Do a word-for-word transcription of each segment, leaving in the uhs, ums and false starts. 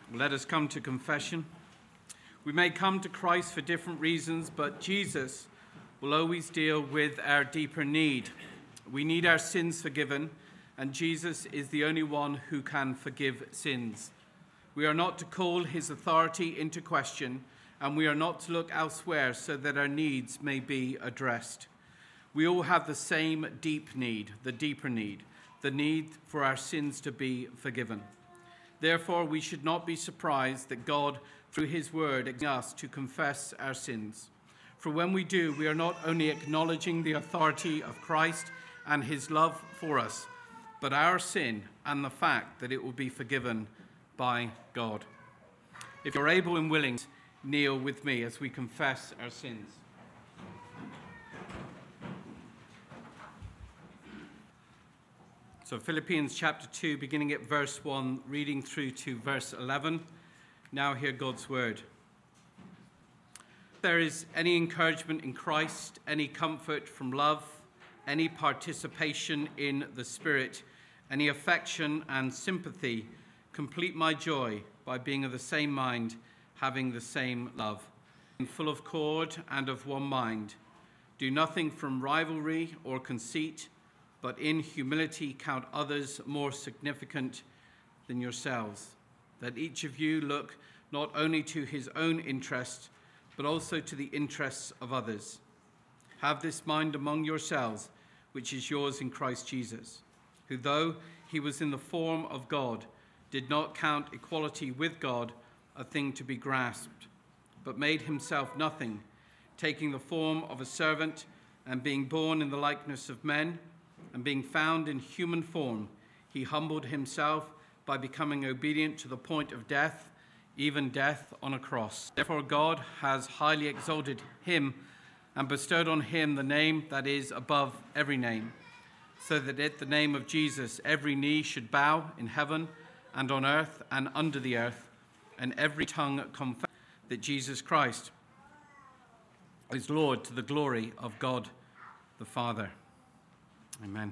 Let us come to confession. We may come to Christ for different reasons, but Jesus will always deal with our deeper need. We need our sins forgiven, and Jesus is the only one who can forgive sins. We are not to call his authority into question, and we are not to look elsewhere so that our needs may be addressed. We all have the same deep need, the deeper need, the need for our sins to be forgiven. Therefore, we should not be surprised that God, through his word, asks us to confess our sins. For when we do, we are not only acknowledging the authority of Christ and his love for us, but our sin and the fact that it will be forgiven by God. If you're able and willing, kneel with me as we confess our sins. So Philippians chapter two, beginning at verse one, reading through to verse eleven. Now hear God's word. If there is any encouragement in Christ, any comfort from love, any participation in the Spirit, any affection and sympathy, complete my joy by being of the same mind, having the same love, and full of accord and of one mind. Do nothing from rivalry or conceit, but in humility count others more significant than yourselves. That each of you look not only to his own interest, but also to the interests of others. Have this mind among yourselves, which is yours in Christ Jesus, who though he was in the form of God, did not count equality with God a thing to be grasped, but made himself nothing, taking the form of a servant and being born in the likeness of men, and being found in human form, he humbled himself by becoming obedient to the point of death, even death on a cross. Therefore God has highly exalted him and bestowed on him the name that is above every name, so that at the name of Jesus every knee should bow in heaven and on earth and under the earth, and every tongue confess that Jesus Christ is Lord, to the glory of God the Father. Amen.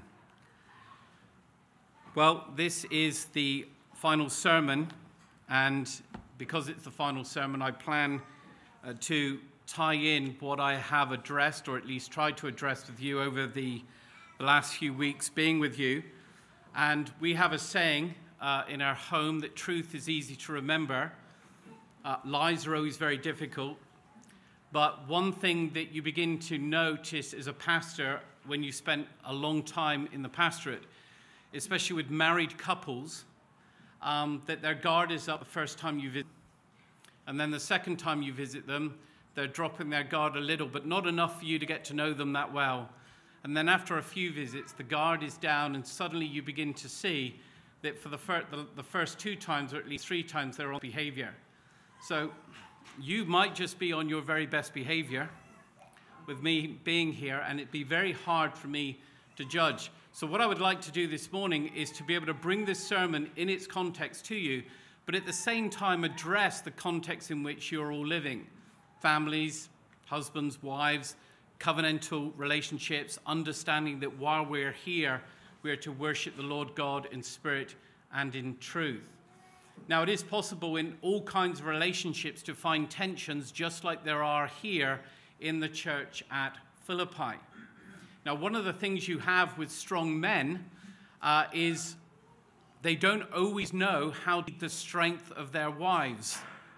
Well, this is the final sermon, and because it's the final sermon, I plan uh, to tie in what I have addressed, or at least tried to address with you over the, the last few weeks being with you. And we have a saying uh, in our home that truth is easy to remember. Uh, lies are always very difficult. But one thing that you begin to notice as a pastor when you spent a long time in the pastorate, especially with married couples, um, that their guard is up the first time you visit. And then the second time you visit them, they're dropping their guard a little, but not enough for you to get to know them that well. And then after a few visits, the guard is down, and suddenly you begin to see that for the, fir- the, the first two times, or at least three times, they're on behavior. So you might just be on your very best behavior with me being here, and it'd be very hard for me to judge. So what I would like to do this morning is to be able to bring this sermon in its context to you, but at the same time address the context in which you're all living. Families, husbands, wives, covenantal relationships, understanding that while we're here, we're to worship the Lord God in spirit and in truth. Now, it is possible in all kinds of relationships to find tensions just like there are here in the church at Philippi. Now, one of the things you have with strong men uh, is they don't always know how to the strength of their wives.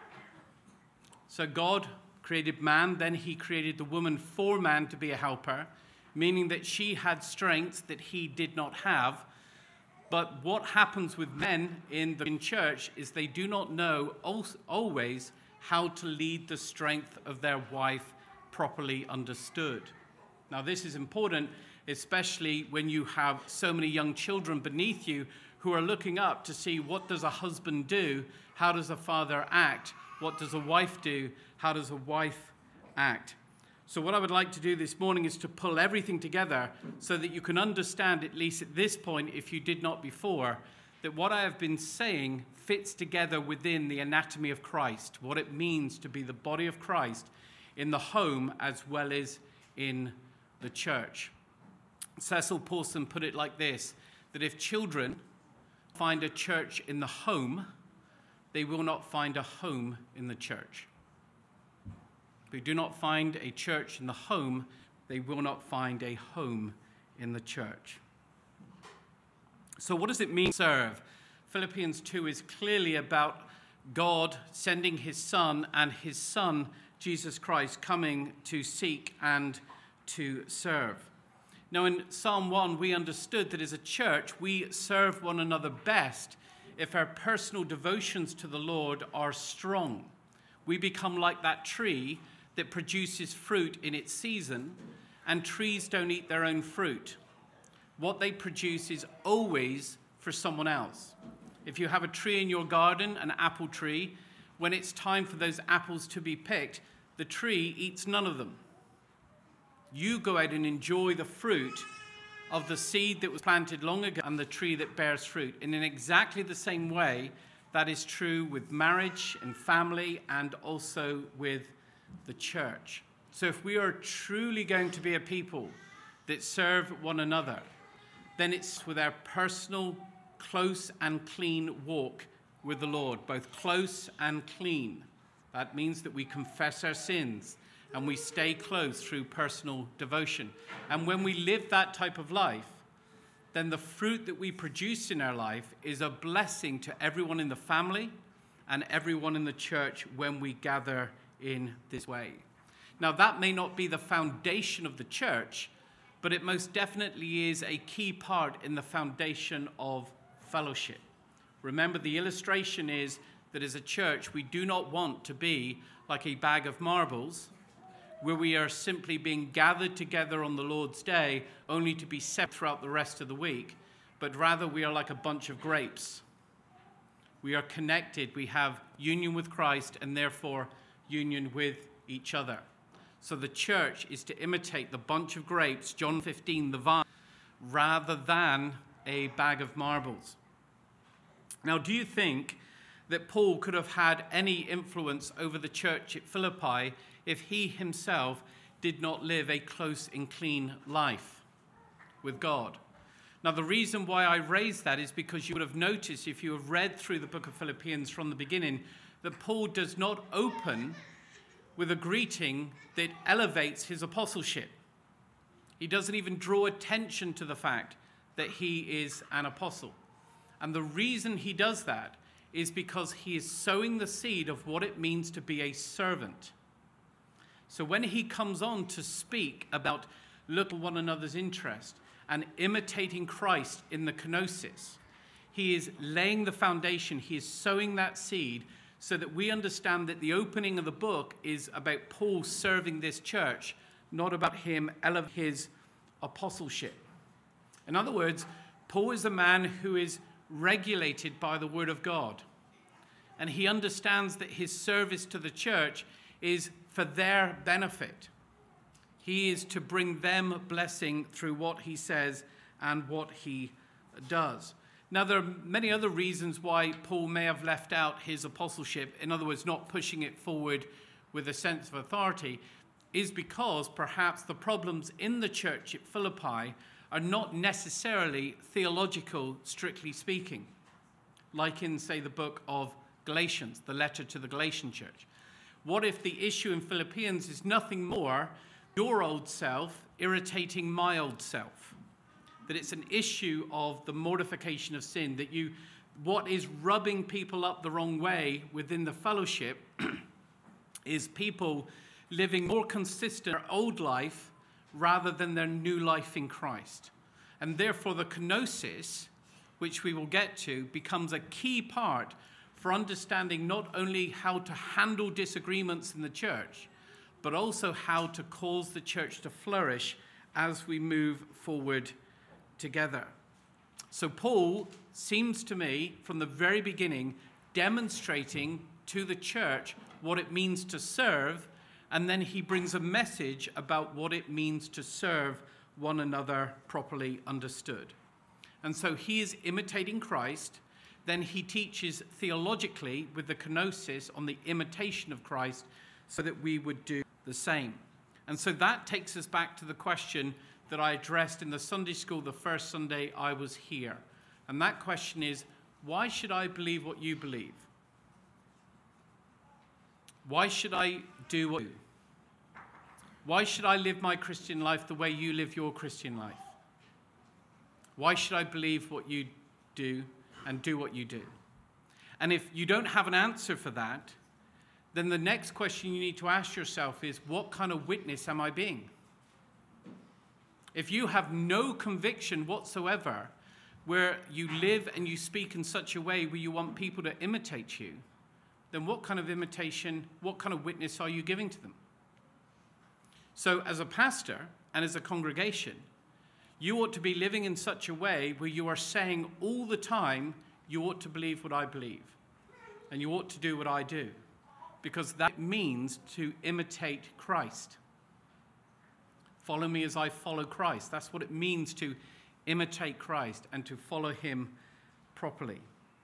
So God created man, then he created the woman for man to be a helper, meaning that she had strengths that he did not have. But what happens with men in the in church is they do not know always how to lead the strength of their wife properly understood. Now, this is important, especially when you have so many young children beneath you who are looking up to see what does a husband do, how does a father act, what does a wife do, how does a wife act. So what I would like to do this morning is to pull everything together so that you can understand, at least at this point, if you did not before, that what I have been saying fits together within the anatomy of Christ, what it means to be the body of Christ in the home as well as in the church. Cecil Paulson put it like this, that if children find a church in the home, they will not find a home in the church. If we do not find a church in the home, they will not find a home in the church. So what does it mean to serve? Philippians two is clearly about God sending his Son, and his Son, Jesus Christ, coming to seek and to serve. Now, in Psalm one, we understood that as a church, we serve one another best if our personal devotions to the Lord are strong. We become like that tree that produces fruit in its season, and trees don't eat their own fruit. What they produce is always for someone else. If you have a tree in your garden, an apple tree, when it's time for those apples to be picked, the tree eats none of them. You go out and enjoy the fruit of the seed that was planted long ago and the tree that bears fruit. And in exactly the same way, that is true with marriage and family and also with the church. So if we are truly going to be a people that serve one another, then it's with our personal, close and clean walk with the Lord, both close and clean. That means that we confess our sins and we stay close through personal devotion. And when we live that type of life, then the fruit that we produce in our life is a blessing to everyone in the family and everyone in the church when we gather in this way. Now, that may not be the foundation of the church, but it most definitely is a key part in the foundation of fellowship. Remember, the illustration is that as a church, we do not want to be like a bag of marbles where we are simply being gathered together on the Lord's day only to be set throughout the rest of the week, but rather we are like a bunch of grapes. We are connected, we have union with Christ, and therefore union with each other. So the church is to imitate the bunch of grapes, John fifteen, the vine, rather than a bag of marbles. Now, do you think that Paul could have had any influence over the church at Philippi if he himself did not live a close and clean life with God? Now, the reason why I raise that is because you would have noticed, if you have read through the book of Philippians from the beginning, that Paul does not open with a greeting that elevates his apostleship. He doesn't even draw attention to the fact that he is an apostle. And the reason he does that is because he is sowing the seed of what it means to be a servant. So when he comes on to speak about looking at one another's interest and imitating Christ in the kenosis, he is laying the foundation, he is sowing that seed so that we understand that the opening of the book is about Paul serving this church, not about him elevating his apostleship. In other words, Paul is a man who is regulated by the word of God. And he understands that his service to the church is for their benefit. He is to bring them blessing through what he says and what he does. Now, there are many other reasons why Paul may have left out his apostleship, in other words, not pushing it forward with a sense of authority, is because perhaps the problems in the church at Philippi are not necessarily theological, strictly speaking, like in, say, the book of Galatians, the letter to the Galatian church. What if the issue in Philippians is nothing more your old self irritating my old self? That it's an issue of the mortification of sin, that you, what is rubbing people up the wrong way within the fellowship is people living more consistent their old life rather than their new life in Christ. And therefore the kenosis, which we will get to, becomes a key part for understanding not only how to handle disagreements in the church, but also how to cause the church to flourish as we move forward together. So Paul seems to me, from the very beginning, demonstrating to the church what it means to serve, and then he brings a message about what it means to serve one another properly understood. And so he is imitating Christ. Then he teaches theologically with the kenosis on the imitation of Christ so that we would do the same. And so that takes us back to the question that I addressed in the Sunday school the first Sunday I was here. And that question is, why should I believe what you believe? Why should I do what I do? Why should I live my Christian life the way you live your Christian life? Why should I believe what you do and do what you do? And if you don't have an answer for that, then the next question you need to ask yourself is, what kind of witness am I being? If you have no conviction whatsoever, where you live and you speak in such a way where you want people to imitate you, then what kind of imitation, what kind of witness are you giving to them? So as a pastor and as a congregation, you ought to be living in such a way where you are saying all the time, you ought to believe what I believe, and you ought to do what I do, because that means to imitate Christ. Follow me as I follow Christ. That's what it means to imitate Christ and to follow him properly.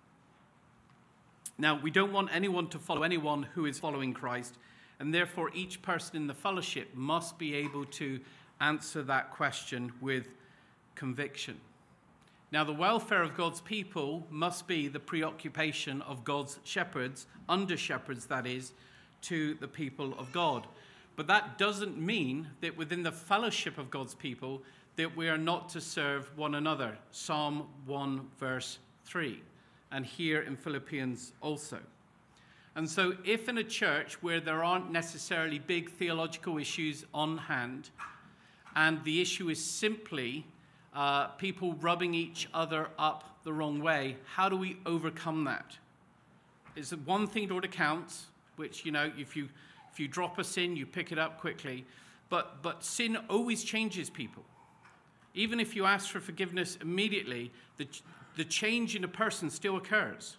Now, we don't want anyone to follow anyone who is following Christ, and therefore each person in the fellowship must be able to answer that question with conviction. Now, the welfare of God's people must be the preoccupation of God's shepherds, under shepherds that is, to the people of God. But that doesn't mean that within the fellowship of God's people that we are not to serve one another. Psalm one verse three, and here in Philippians also. And so if in a church where there aren't necessarily big theological issues on hand, and the issue is simply uh, people rubbing each other up the wrong way, how do we overcome that? It's one thing that counts, which, you know, if you if you drop a sin, you pick it up quickly. But but sin always changes people. Even if you ask for forgiveness immediately, the the change in a person still occurs.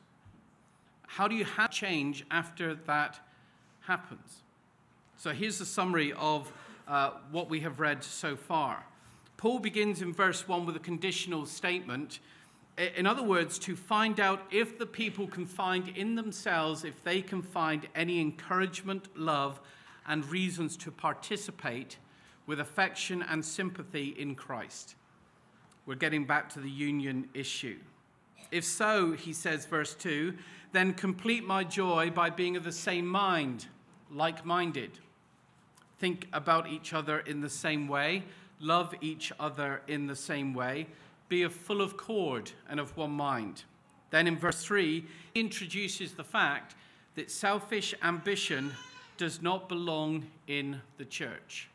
How do you have change after that happens? So here's a summary of uh, what we have read so far. Paul begins in verse one with a conditional statement. In other words, to find out if the people can find in themselves, if they can find any encouragement, love, and reasons to participate with affection and sympathy in Christ. We're getting back to the union issue. If so, he says, verse two, then complete my joy by being of the same mind, like-minded. Think about each other in the same way. Love each other in the same way. Be of full of accord and of one mind. Then in verse three, he introduces the fact that selfish ambition does not belong in the church.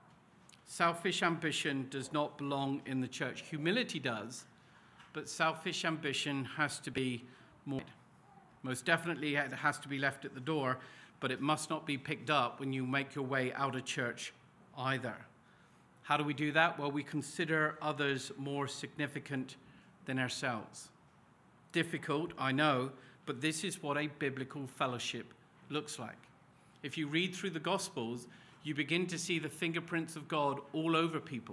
Selfish ambition does not belong in the church. Humility does, but selfish ambition has to be more. Most definitely it has to be left at the door, but it must not be picked up when you make your way out of church either. How do we do that? Well, we consider others more significant than ourselves. Difficult, I know, but this is what a biblical fellowship looks like. If you read through the Gospels, you begin to see the fingerprints of God all over people.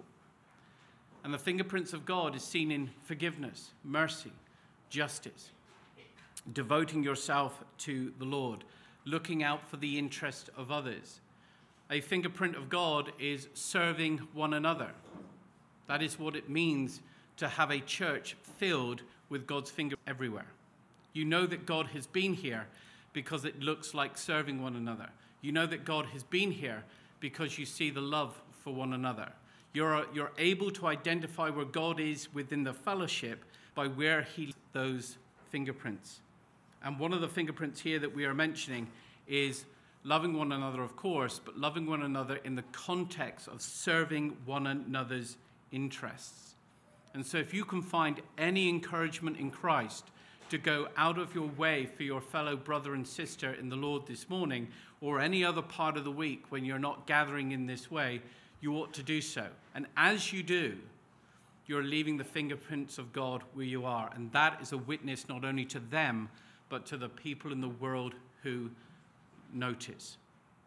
And the fingerprints of God is seen in forgiveness, mercy, justice, devoting yourself to the Lord, looking out for the interest of others. A fingerprint of God is serving one another. That is what it means to have a church filled with God's finger everywhere. You know that God has been here because it looks like serving one another. You know that God has been here because you see the love for one another. You're, you're able to identify where God is within the fellowship by where he leaves those fingerprints. And one of the fingerprints here that we are mentioning is loving one another, of course, but loving one another in the context of serving one another's interests. And so if you can find any encouragement in Christ to go out of your way for your fellow brother and sister in the Lord this morning, or any other part of the week when you're not gathering in this way, you ought to do so. And as you do, you're leaving the fingerprints of God where you are. And that is a witness not only to them, but to the people in the world who notice.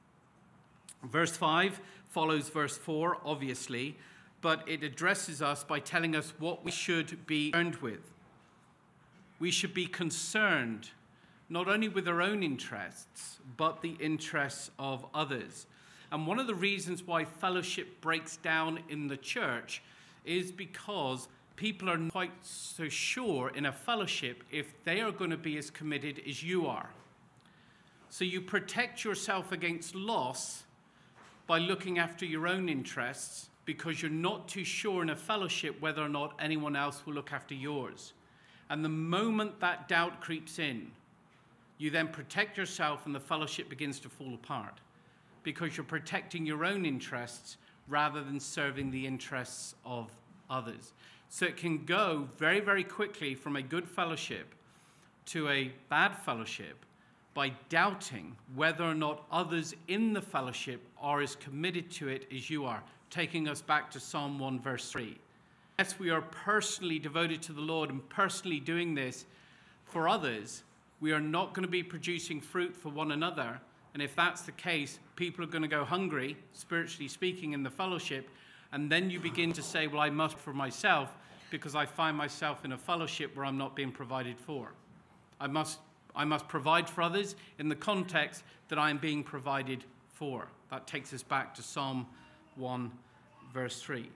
Verse five follows verse four, obviously, but it addresses us by telling us what we should be concerned with. We should be concerned not only with our own interests, but the interests of others. And one of the reasons why fellowship breaks down in the church is because people are not quite so sure in a fellowship if they are going to be as committed as you are. So you protect yourself against loss by looking after your own interests because you're not too sure in a fellowship whether or not anyone else will look after yours. And the moment that doubt creeps in, you then protect yourself and the fellowship begins to fall apart because you're protecting your own interests rather than serving the interests of others. So it can go very, very quickly from a good fellowship to a bad fellowship by doubting whether or not others in the fellowship are as committed to it as you are, taking us back to Psalm one, verse three. Yes, we are personally devoted to the Lord and personally doing this for others, we are not going to be producing fruit for one another. And if that's the case, people are going to go hungry, spiritually speaking, in the fellowship. And then you begin to say, well, I must for myself because I find myself in a fellowship where I'm not being provided for. I must I must provide for others in the context that I am being provided for. That takes us back to Psalm one, verse three.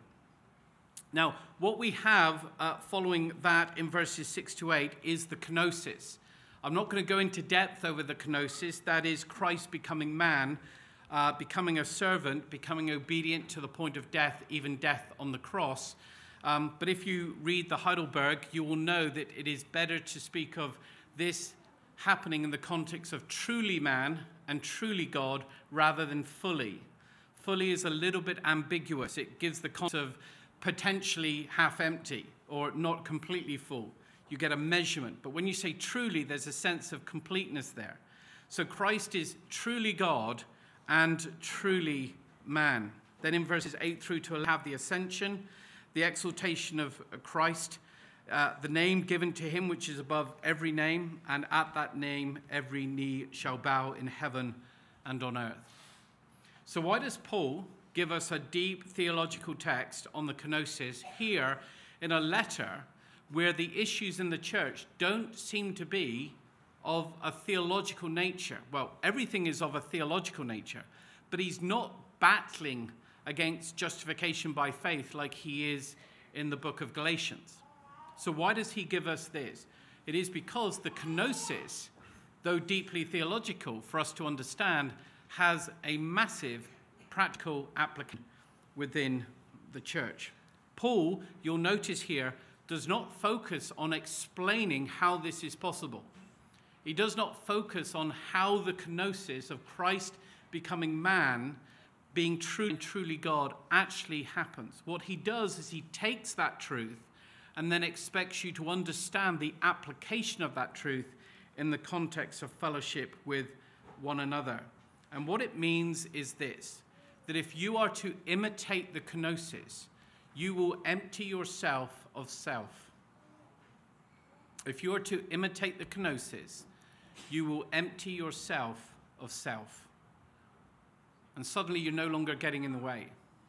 Now, what we have uh, following that in verses six to eight is the kenosis. I'm not going to go into depth over the kenosis. That is Christ becoming man, uh, becoming a servant, becoming obedient to the point of death, even death on the cross. Um, but if you read the Heidelberg, you will know that it is better to speak of this happening in the context of truly man and truly God rather than fully. Fully is a little bit ambiguous. It gives the concept of potentially half empty or not completely full. You get a measurement. But when you say truly, there's a sense of completeness there. So Christ is truly God and truly man. Then in verses eight through to eleven, have the ascension, the exaltation of Christ, uh, the name given to him which is above every name, and at that name every knee shall bow in heaven and on earth. So why does Paul give us a deep theological text on the kenosis here in a letter where the issues in the church don't seem to be of a theological nature? Well, everything is of a theological nature, but he's not battling against justification by faith like he is in the book of Galatians. So why does he give us this? It is because the kenosis, though deeply theological for us to understand, has a massive practical application within the church. Paul, you'll notice here, does not focus on explaining how this is possible. He does not focus on how the kenosis of Christ becoming man, being true and truly God, actually happens. What he does is he takes that truth and then expects you to understand the application of that truth in the context of fellowship with one another. And what it means is this, that if you are to imitate the kenosis, you will empty yourself of self. If you are to imitate the kenosis, you will empty yourself of self. And suddenly you're no longer getting in the way.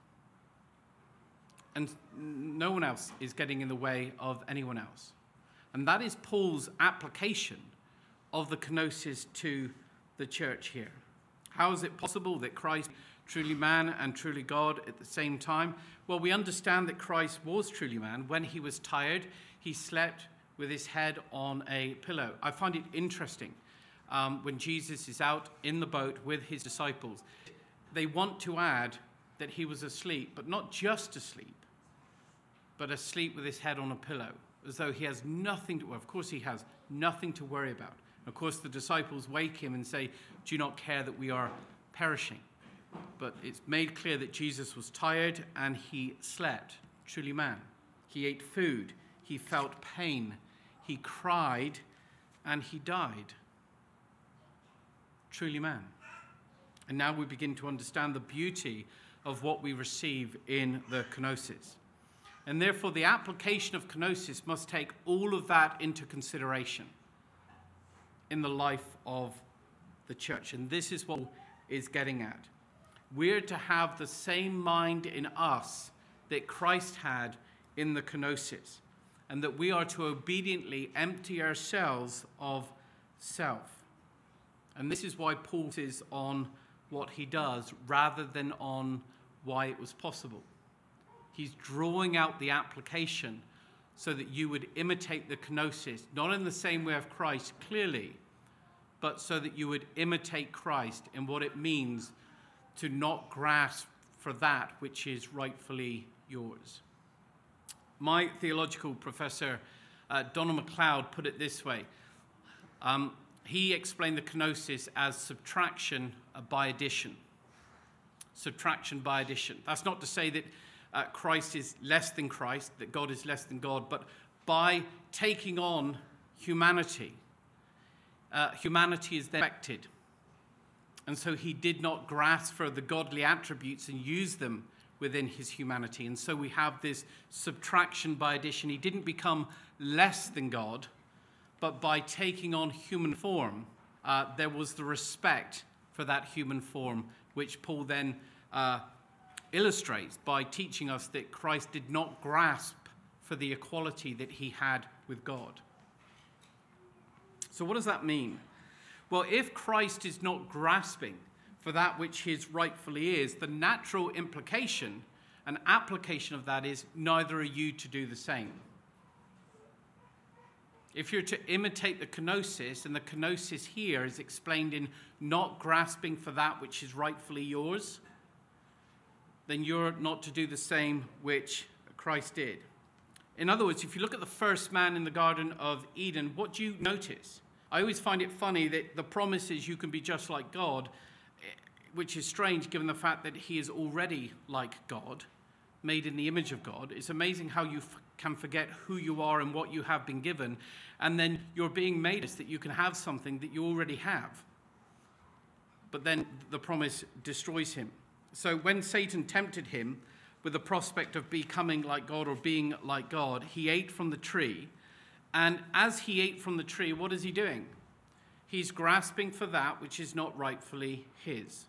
And no one else is getting in the way of anyone else. And that is Paul's application of the kenosis to the church here. How is it possible that Christ truly man and truly God at the same time? Well, we understand that Christ was truly man. When he was tired, he slept with his head on a pillow. I find it interesting um, when Jesus is out in the boat with his disciples. They want to add that he was asleep, but not just asleep, but asleep with his head on a pillow, as though he has nothing to, well, of course he has nothing to worry about. Of course, the disciples wake him and say, do you not care that we are perishing? But it's made clear that Jesus was tired and he slept, truly man. He ate food, he felt pain, he cried, and he died. Truly man. And now we begin to understand the beauty of what we receive in the kenosis. And therefore, the application of kenosis must take all of that into consideration in the life of the church. And this is what is getting at. We're to have the same mind in us that Christ had in the kenosis, and that we are to obediently empty ourselves of self. And this is why Paul is on what he does rather than on why it was possible. He's drawing out the application so that you would imitate the kenosis, not in the same way of Christ, clearly, but so that you would imitate Christ in what it means to not grasp for that which is rightfully yours. My theological professor, uh, Donald MacLeod, put it this way. Um, he explained the kenosis as subtraction by addition. Subtraction by addition. That's not to say that uh, Christ is less than Christ, that God is less than God, but by taking on humanity, uh, humanity is then affected. And so he did not grasp for the godly attributes and use them within his humanity. And so we have this subtraction by addition. He didn't become less than God, but by taking on human form, uh, there was the respect for that human form, which Paul then uh, illustrates by teaching us that Christ did not grasp for the equality that he had with God. So what does that mean? Well, if Christ is not grasping for that which his rightfully is, the natural implication and application of that is neither are you to do the same. If you're to imitate the kenosis, and the kenosis here is explained in not grasping for that which is rightfully yours, then you're not to do the same which Christ did. In other words, if you look at the first man in the Garden of Eden, what do you notice? I always find it funny that the promise is you can be just like God, which is strange given the fact that he is already like God, made in the image of God. It's amazing how you f- can forget who you are and what you have been given, and then you're being made that you can have something that you already have. But then the promise destroys him. So when Satan tempted him with the prospect of becoming like God or being like God, he ate from the tree. And as he ate from the tree, what is he doing? He's grasping for that which is not rightfully his.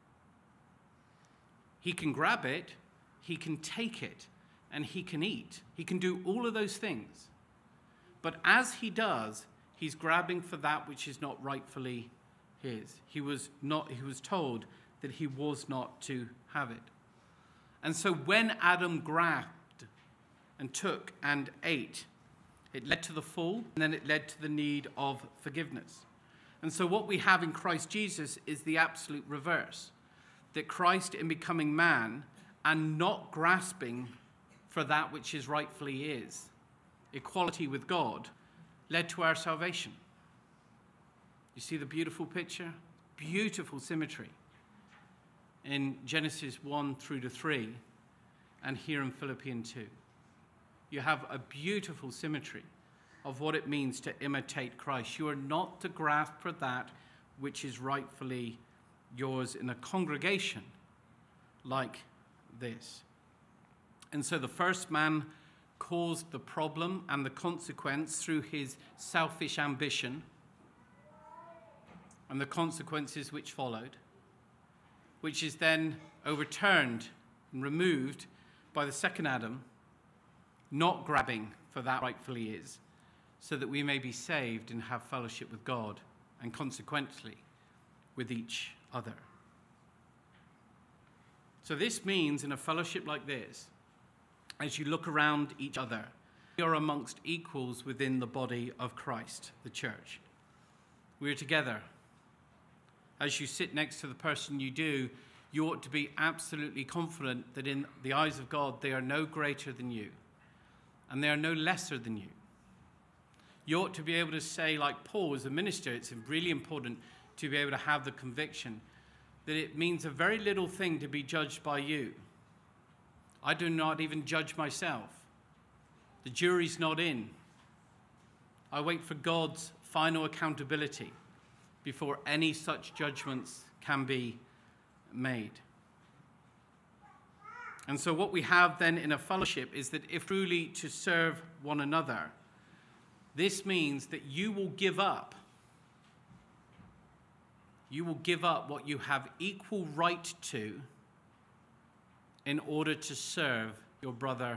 He can grab it, he can take it, and he can eat. He can do all of those things. But as he does, he's grabbing for that which is not rightfully his. He was not, he was told that he was not to have it. And so when Adam grabbed and took and ate, it led to the fall, and then it led to the need of forgiveness. And so what we have in Christ Jesus is the absolute reverse. That Christ, in becoming man and not grasping for that which is rightfully his, equality with God, led to our salvation. You see the beautiful picture? Beautiful symmetry in Genesis one through to three, and here in Philippians two. You have a beautiful symmetry of what it means to imitate Christ. You are not to grasp for that which is rightfully yours in a congregation like this. And so the first man caused the problem and the consequence through his selfish ambition and the consequences which followed, which is then overturned and removed by the second Adam, not grabbing for that rightfully is, so that we may be saved and have fellowship with God and consequently with each other. So this means in a fellowship like this, as you look around each other, we are amongst equals within the body of Christ, the church. We are together. As you sit next to the person you do, you ought to be absolutely confident that in the eyes of God, they are no greater than you, and they are no lesser than you. You ought to be able to say, like Paul, as a minister, it's really important to be able to have the conviction that it means a very little thing to be judged by you. I do not even judge myself. The jury's not in. I wait for God's final accountability before any such judgments can be made. And so what we have then in a fellowship is that if truly to serve one another, this means that you will give up. You will give up what you have equal right to in order to serve your brother.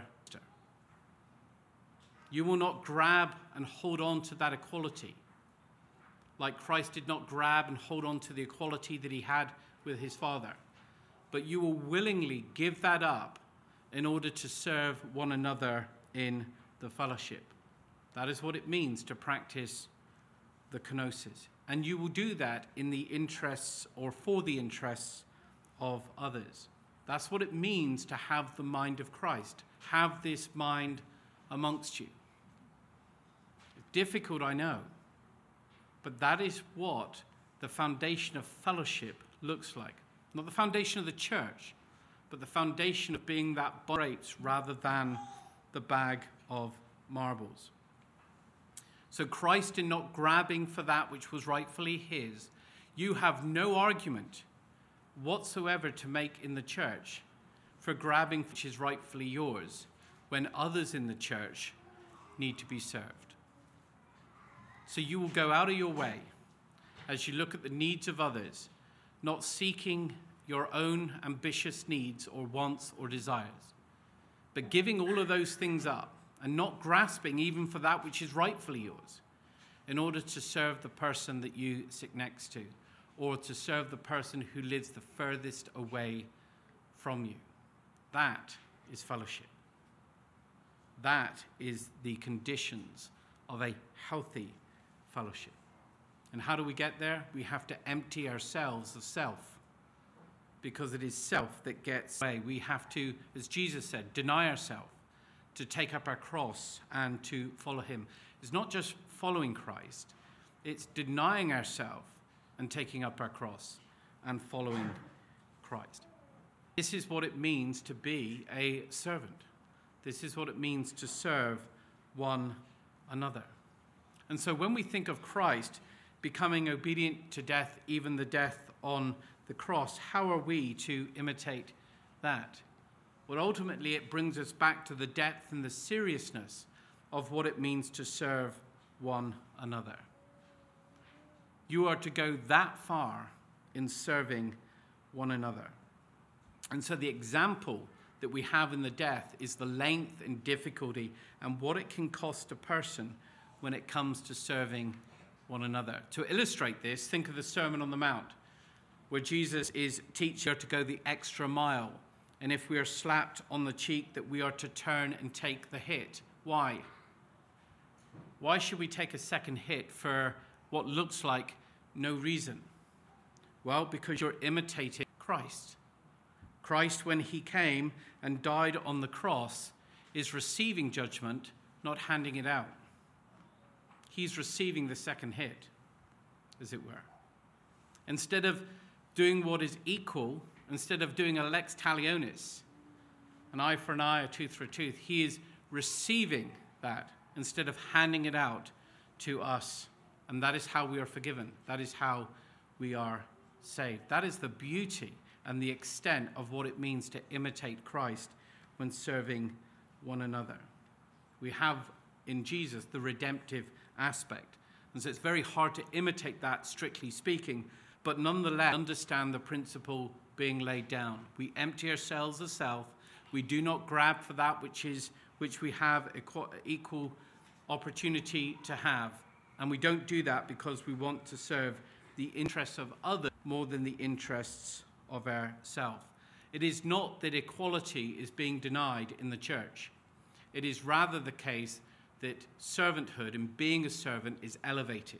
You will not grab and hold on to that equality, like Christ did not grab and hold on to the equality that he had with his Father. But you will willingly give that up in order to serve one another in the fellowship. That is what it means to practice the kenosis. And you will do that in the interests or for the interests of others. That's what it means to have the mind of Christ. Have this mind amongst you. Difficult, I know. But that is what the foundation of fellowship looks like. Not the foundation of the church, but the foundation of being that breaks rather than the bag of marbles. So Christ, in not grabbing for that which was rightfully his, you have no argument whatsoever to make in the church for grabbing which is rightfully yours when others in the church need to be served. So you will go out of your way as you look at the needs of others, not seeking your own ambitious needs or wants or desires, but giving all of those things up and not grasping even for that which is rightfully yours in order to serve the person that you sit next to or to serve the person who lives the furthest away from you. That is fellowship. That is the conditions of a healthy fellowship. And how do we get there? We have to empty ourselves of self, because it is self that gets away. We have to, as Jesus said, deny ourselves, to take up our cross and to follow him. It's not just following Christ, it's denying ourselves and taking up our cross and following Christ. This is what it means to be a servant. This is what it means to serve one another. And so when we think of Christ becoming obedient to death, even the death on the cross, how are we to imitate that? Well, ultimately, it brings us back to the depth and the seriousness of what it means to serve one another. You are to go that far in serving one another. And so the example that we have in the death is the length and difficulty and what it can cost a person when it comes to serving one another. To illustrate this, think of the Sermon on the Mount, where Jesus is teaching to go the extra mile. And if we are slapped on the cheek, that we are to turn and take the hit. Why? Why should we take a second hit for what looks like no reason? Well, because you're imitating Christ. Christ, when he came and died on the cross, is receiving judgment, not handing it out. He's receiving the second hit, as it were. Instead of doing what is equal, instead of doing a lex talionis, an eye for an eye, a tooth for a tooth, he is receiving that instead of handing it out to us. And that is how we are forgiven. That is how we are saved. That is the beauty and the extent of what it means to imitate Christ when serving one another. We have in Jesus the redemptive aspect. And so it's very hard to imitate that, strictly speaking, but nonetheless understand the principle being laid down. We empty ourselves of self. We do not grab for that which is which we have equal opportunity to have. And we don't do that because we want to serve the interests of others more than the interests of ourselves. It is not that equality is being denied in the church. It is rather the case that servanthood and being a servant is elevated.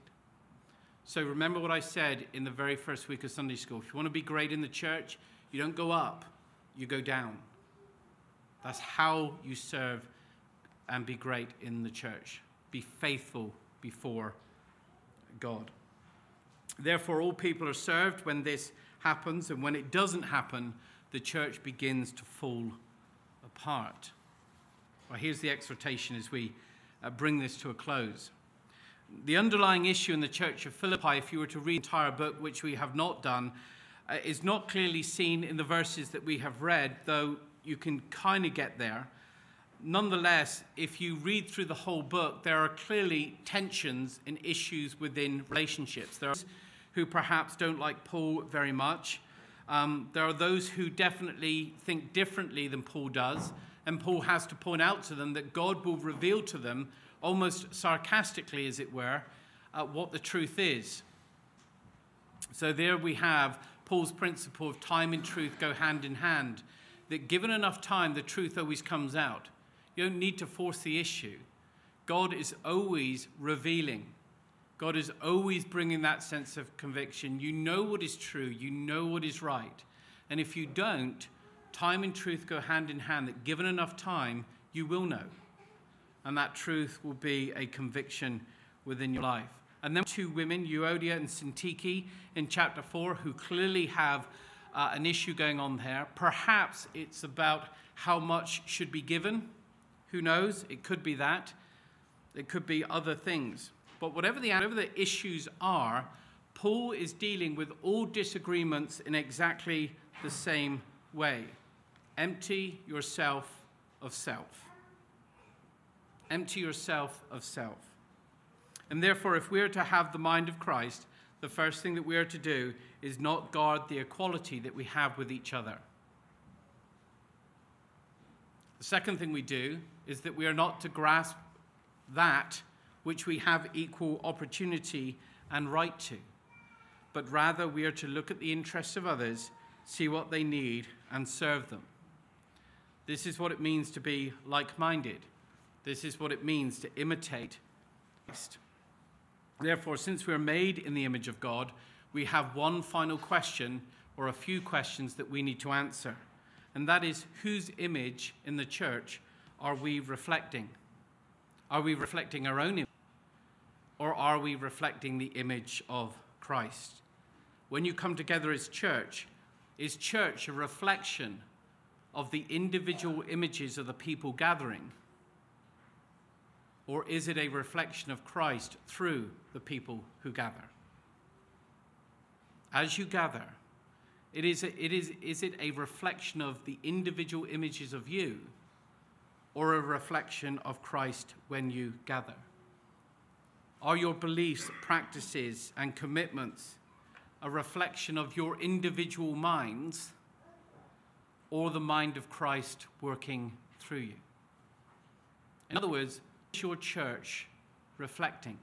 So remember what I said in the very first week of Sunday school. If you want to be great in the church, you don't go up, you go down. That's how you serve and be great in the church. Be faithful before God. Therefore, all people are served when this happens, and when it doesn't happen, the church begins to fall apart. Well, here's the exhortation as we uh, bring this to a close. The underlying issue in the church of Philippi, if you were to read the entire book, which we have not done, uh, is not clearly seen in the verses that we have read, though you can kind of get there. Nonetheless, if you read through the whole book, there are clearly tensions and issues within relationships. There are those who perhaps don't like Paul very much. Um, there are those who definitely think differently than Paul does, and Paul has to point out to them that God will reveal to them, almost sarcastically as it were, uh, what the truth is. So there we have Paul's principle of time and truth go hand in hand, that given enough time, the truth always comes out. You don't need to force the issue. God is always revealing God is always bringing that sense of conviction. You know what is true. You know what is right. And if you don't, time and truth go hand in hand, that given enough time, you will know. And that truth will be a conviction within your life. And then two women, Euodia and Syntyche, in chapter four, who clearly have uh, an issue going on there. Perhaps it's about how much should be given. Who knows? It could be that. It could be other things. But whatever the, whatever the issues are, Paul is dealing with all disagreements in exactly the same way. Empty yourself of self. Empty yourself of self. And therefore, if we are to have the mind of Christ, the first thing that we are to do is not guard the equality that we have with each other. The second thing we do is that we are not to grasp that which we have equal opportunity and right to, but rather we are to look at the interests of others, see what they need, and serve them. This is what it means to be like-minded. This is what it means to imitate Christ. Therefore, since we are made in the image of God, we have one final question, or a few questions that we need to answer. And that is, whose image in the church are we reflecting? Are we reflecting our own image? Or are we reflecting the image of Christ? When you come together as church, is church a reflection of the individual images of the people gathering? Or is it a reflection of Christ through the people who gather? As you gather, it is, a, it is, is it a reflection of the individual images of you, or a reflection of Christ when you gather? Are your beliefs, practices, and commitments a reflection of your individual minds, or the mind of Christ working through you? In other words, is your church reflecting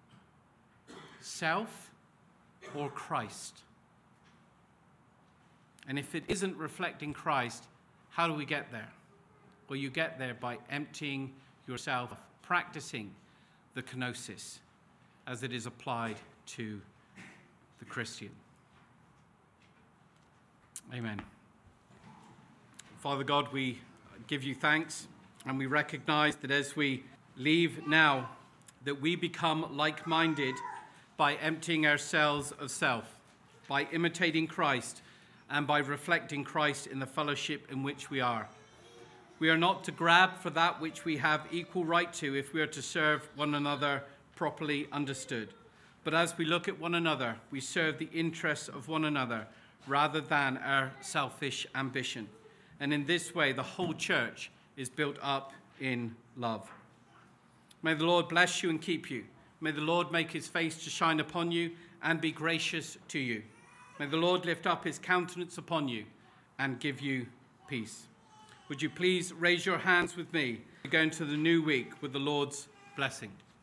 self or Christ? And if it isn't reflecting Christ, how do we get there? Well, you get there by emptying yourself, practicing the kenosis as it is applied to the Christian. Amen. Father God, we give you thanks, and we recognize that as we leave now, that we become like-minded by emptying ourselves of self, by imitating Christ, and by reflecting Christ in the fellowship in which we are. We are not to grab for that which we have equal right to if we are to serve one another properly understood. But as we look at one another, we serve the interests of one another rather than our selfish ambition. And in this way, the whole church is built up in love. May the Lord bless you and keep you. May the Lord make his face to shine upon you and be gracious to you. May the Lord lift up his countenance upon you and give you peace. Would you please raise your hands with me to go into the new week with the Lord's blessing?